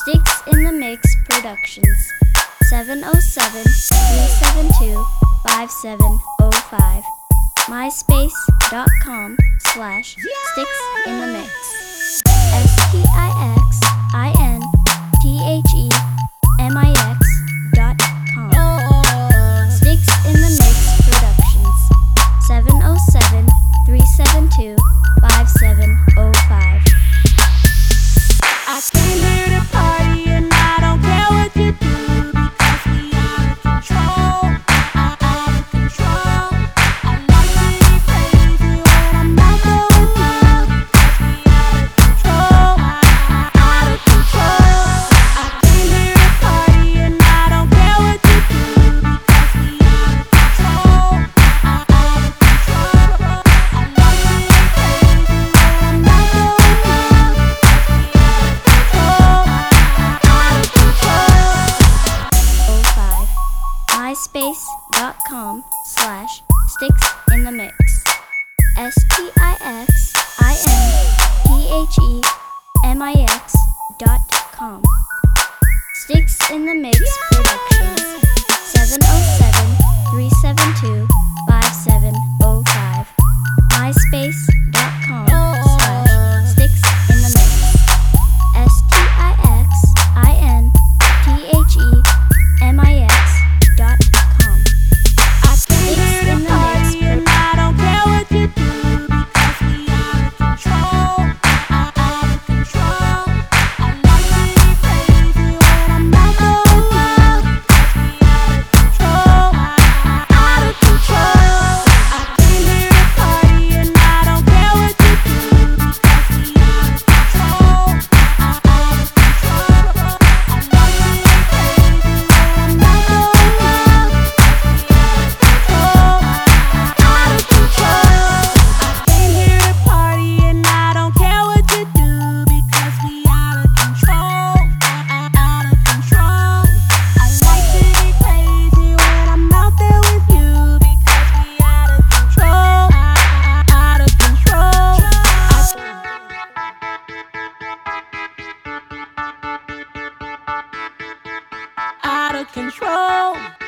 Sticks in the Mix Productions. 707-372-5705. MySpace.com/SticksInTheMix. SticksInTheMix.com. Sticks in the Mix Productions. 707-372-5705. I came here to party and I don't care what you do because we out of control. Out of control. I like to get crazy when I'm out there with you because we out of control. Out of control. I came here to party and I don't care what you do because we out of control. Out of control. I like to get crazy when I'm out there with you. MySpace.com/SticksInTheMix. SticksInTheMix.com. Sticks in the Mix Productions. 707-372-5705. MySpace.com/SticksInTheMix. SticksInTheMix.com. I came here to party and I don't care what you do because we out of control. Out of control. I like to get crazy when I'm out there with you because we out of control. Out of control. I came here to party and I don't care what you do because we out of control. Out of control. I like to get crazy when I'm out there with you. Out of control. I came here to party and I don't care what you do because we out of control. Out of control. I like to get crazy when I'm out there with you because we out of control. Out of control. Out of control.